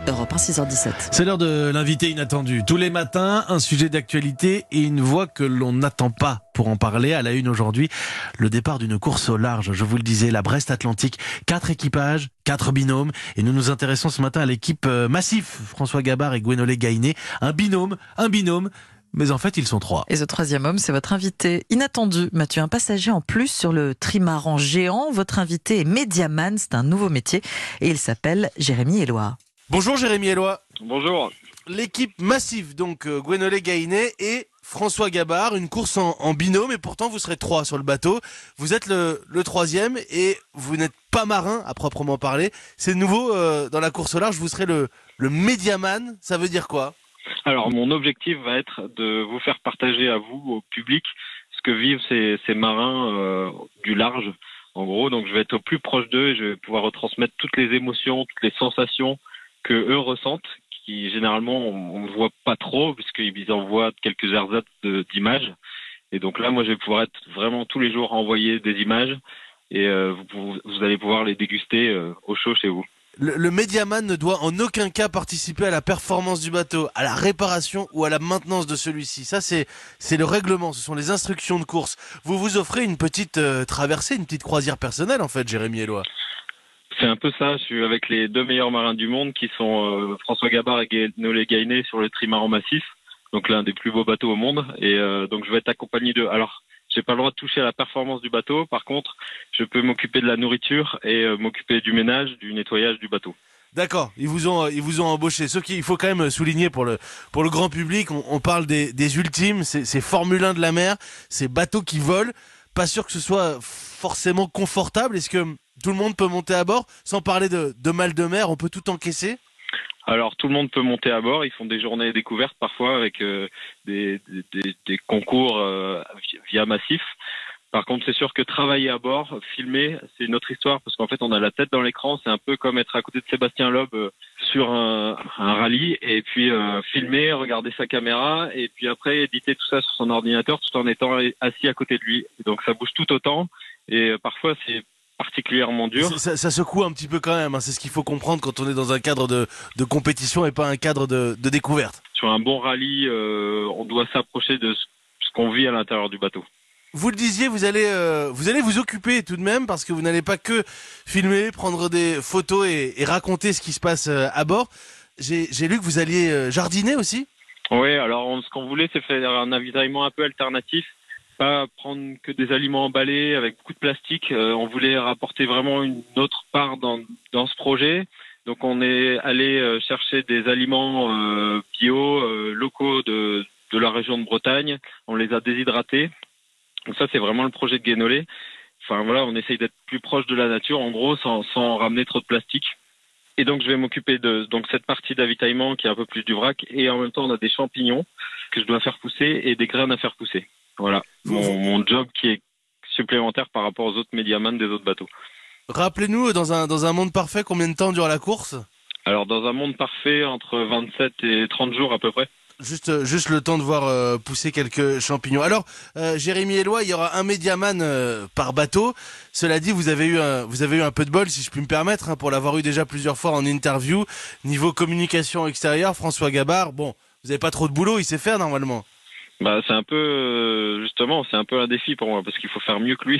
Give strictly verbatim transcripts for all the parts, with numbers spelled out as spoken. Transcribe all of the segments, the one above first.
Europe un, six heures dix-sept. C'est l'heure de l'invité inattendu. Tous les matins, un sujet d'actualité et une voix que l'on n'attend pas pour en parler. À la une aujourd'hui, le départ d'une course au large. Je vous le disais, la Brest Atlantique. Quatre équipages, quatre binômes. Et nous nous intéressons ce matin à l'équipe Massif. François Gabard et Gwenolé Gainé. Un binôme, un binôme. Mais en fait, ils sont trois. Et ce troisième homme, c'est votre invité inattendu. Mathieu, un passager en plus sur le trimaran géant. Votre invité est médiaman, c'est un nouveau métier. Et il s'appelle Jérémy Eloi. Bonjour Jérémy Eloi. Bonjour. L'équipe Massif, donc euh, Gwenolé Gainé et François Gabard, une course en, en binôme. Et pourtant, vous serez trois sur le bateau. Vous êtes le, le troisième et vous n'êtes pas marin à proprement parler. C'est nouveau euh, dans la course au large. Vous serez le, le médiaman. Ça veut dire quoi ? Alors, mon objectif va être de vous faire partager à vous, au public, ce que vivent ces, ces marins euh, du large, en gros. Donc, je vais être au plus proche d'eux et je vais pouvoir retransmettre toutes les émotions, toutes les sensations que eux ressentent, qui généralement, on ne voit pas trop, puisqu'ils envoient quelques ersatz de, d'images. Et donc là, moi, je vais pouvoir être vraiment tous les jours envoyer des images et euh, vous, vous allez pouvoir les déguster euh, au chaud chez vous. Le, le médiaman ne doit en aucun cas participer à la performance du bateau, à la réparation ou à la maintenance de celui-ci. Ça, c'est, c'est le règlement, ce sont les instructions de course. Vous vous offrez une petite euh, traversée, une petite croisière personnelle, en fait, Jérémy Eloi. C'est un peu ça. Je suis avec les deux meilleurs marins du monde, qui sont euh, François Gabard et Gwenolé Gainé sur le trimaran Massif, donc l'un des plus beaux bateaux au monde. Et euh, donc, je vais être accompagné d'eux. Alors, j'ai pas le droit de toucher à la performance du bateau. Par contre, je peux m'occuper de la nourriture et euh, m'occuper du ménage, du nettoyage du bateau. D'accord, ils vous ont ils vous ont embauché. Ce qu'il faut quand même souligner pour le pour le grand public, on, on parle des, des ultimes, c'est, c'est Formule un de la mer, ces bateaux qui volent. Pas sûr que ce soit forcément confortable. Est-ce que tout le monde peut monter à bord sans parler de, de mal de mer? On peut tout encaisser? Alors, tout le monde peut monter à bord. Ils font des journées découvertes parfois avec euh, des, des, des concours euh, via Massif. Par contre, c'est sûr que travailler à bord, filmer, c'est une autre histoire parce qu'en fait, on a la tête dans l'écran. C'est un peu comme être à côté de Sébastien Loeb euh, sur un, un rallye et puis euh, filmer, regarder sa caméra et puis après éditer tout ça sur son ordinateur tout en étant assis à côté de lui. Et donc, ça bouge tout autant et euh, parfois, c'est particulièrement dur. Ça, ça secoue un petit peu quand même, hein. C'est ce qu'il faut comprendre quand on est dans un cadre de, de compétition et pas un cadre de, de découverte. Sur un bon rallye, euh, on doit s'approcher de ce qu'on vit à l'intérieur du bateau. Vous le disiez, vous allez, euh, vous allez vous occuper tout de même parce que vous n'allez pas que filmer, prendre des photos et, et raconter ce qui se passe euh, à bord. J'ai, j'ai lu que vous alliez euh, jardiner aussi. Oui, alors on, ce qu'on voulait, c'est faire un avitaillement un peu alternatif. Pas prendre que des aliments emballés avec beaucoup de plastique. Euh, on voulait rapporter vraiment une autre part dans, dans ce projet. Donc on est allé euh, chercher des aliments euh, bio, euh, locaux de, de la région de Bretagne. On les a déshydratés. Donc ça, c'est vraiment le projet de Gwenolé. Enfin voilà, on essaye d'être plus proche de la nature, en gros, sans, sans ramener trop de plastique. Et donc je vais m'occuper de donc cette partie d'avitaillement qui est un peu plus du vrac. Et en même temps, on a des champignons que je dois faire pousser et des graines à faire pousser. Voilà, mon, mon job qui est supplémentaire par rapport aux autres médiamans des autres bateaux. Rappelez-nous, dans un, dans un monde parfait, combien de temps dure la course ? Alors, dans un monde parfait, entre vingt-sept et trente jours à peu près. Juste, juste le temps de voir euh, pousser quelques champignons. Alors, euh, Jérémy Eloi, il y aura un médiaman euh, par bateau. Cela dit, vous avez eu un, vous avez eu un peu de bol, si je puis me permettre, hein, pour l'avoir eu déjà plusieurs fois en interview. Niveau communication extérieure, François Gabard, bon, vous n'avez pas trop de boulot, il sait faire normalement. Bah, c'est un peu, euh, justement, c'est un peu un défi pour moi, parce qu'il faut faire mieux que lui.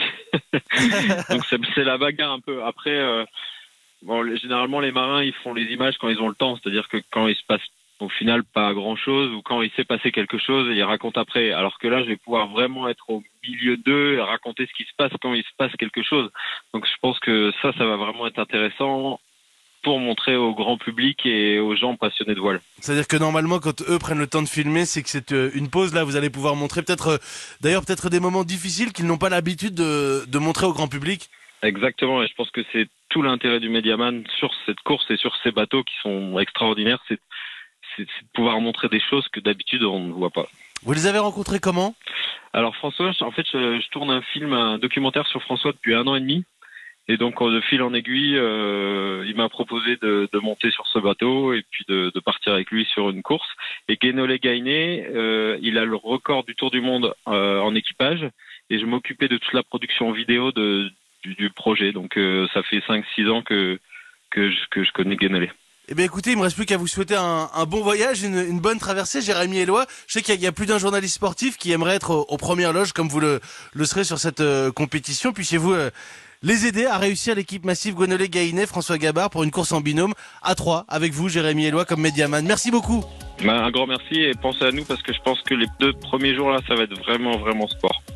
Donc, c'est, c'est la bagarre un peu. Après, euh, bon, les, généralement, les marins, ils font les images quand ils ont le temps. C'est-à-dire que quand il se passe, au final, pas grand-chose, ou quand il s'est passé quelque chose, ils racontent après. Alors que là, je vais pouvoir vraiment être au milieu d'eux et raconter ce qui se passe quand il se passe quelque chose. Donc, je pense que ça, ça va vraiment être intéressant pour montrer au grand public et aux gens passionnés de voile. C'est-à-dire que normalement, quand eux prennent le temps de filmer, c'est que c'est une pause. Là, vous allez pouvoir montrer peut-être, d'ailleurs, peut-être des moments difficiles qu'ils n'ont pas l'habitude de, de montrer au grand public. Exactement, et je pense que c'est tout l'intérêt du médiaman sur cette course et sur ces bateaux qui sont extraordinaires, c'est, c'est, c'est de pouvoir montrer des choses que d'habitude on ne voit pas. Vous les avez rencontrés comment ? Alors François, en fait, je, je tourne un film, un documentaire sur François depuis un an et demi. Et donc, de fil en aiguille, euh, il m'a proposé de, de monter sur ce bateau et puis de, de partir avec lui sur une course. Et Gwenolé Gainé, euh, il a le record du Tour du Monde euh, en équipage. Et je m'occupais de toute la production vidéo de, du, du projet. Donc, euh, ça fait cinq six ans que, que, je, que je connais Gwenolé. Eh bien écoutez, il me reste plus qu'à vous souhaiter un, un bon voyage, une, une bonne traversée, Jérémy Eloi. Je sais qu'il y a, il y a plus d'un journaliste sportif qui aimerait être aux, aux premières loges comme vous le, le serez sur cette euh, compétition. Puissiez-vous euh, les aider à réussir l'équipe massive Gonolé-Gaïnet, François Gabard, pour une course en binôme à trois avec vous, Jérémy Eloi, comme médiaman. Merci beaucoup. Bah, un grand merci et pensez à nous parce que je pense que les deux premiers jours là, ça va être vraiment, vraiment sport.